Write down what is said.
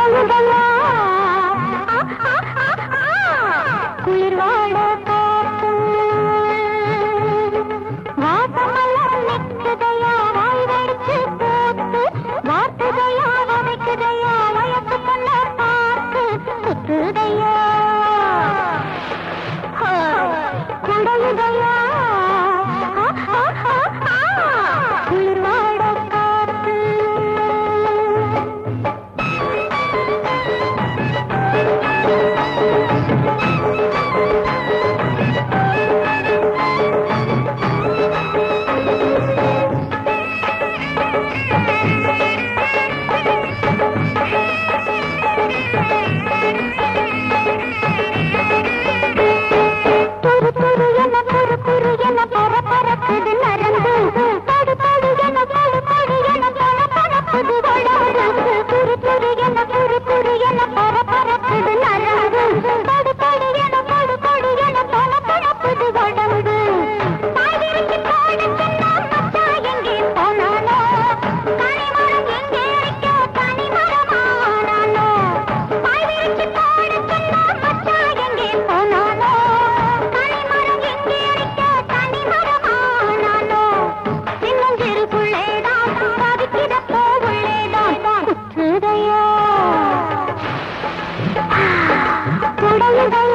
குடலுதையா குளிர் வாழ காத்து வாசமல்லம் நிற்குதையா வாய் வெடிச்சு போத்து வார்த்துதையா வதைக்குதையா வயசு பண்ண பார்த்து குத்துதையா குடலுதையா குளிர் வாழ காத்து பரப்பரப்புது நரம்பு படு படு என படு படு என பரப்பரப்புது வளர்ந்து புரு புரு என புரு புரு என பரப்பரப்புது நரம்பு படு படு என படு படு என பரப்பரப்புது வளர்ந்து பாதிரிக்கு பாட சொன்னா மச்சா எங்கே போனானோ கனிமரம் எங்கே வைக்க தனிமரமானானோ பாதிரிக்கு பாட சொன்னா மச்சா எங்கே போனானோ கனிமரம் எங்கே வைக்க தனிமரமானானோ சின்னஞ்சிறுக்குள்ளேதான் பாதிக்கிறப்போ உள்ளேதான் குற்றுதையோ குடலுதையோ